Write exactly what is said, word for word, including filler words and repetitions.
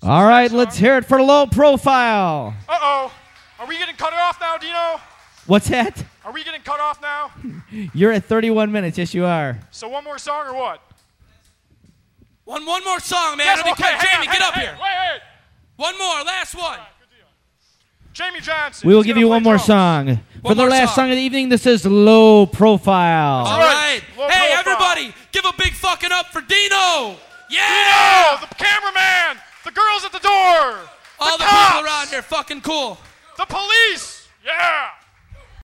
All right, let's hear it for Low Profile. Uh-oh. Are we getting cut off now, Dino? What's that? Are we getting cut off now? You're at thirty-one minutes. Yes, you are. So one more song or what? One one more song, man. Yes, It'll be okay, quick. Jamie, on, get hang up on, here. Wait, wait. One more, last one. Right, good deal. Jamie Johnson. We will He's give gonna you play one more drums. song. One For the more last song. song of the evening, this is Low Profile. All right. right. Low Hey, profile. everybody, give a big fucking up for Dino. Yeah. Dino, the cameraman, the girls at the door, All the, cops, people around here, fucking cool. the police. Yeah.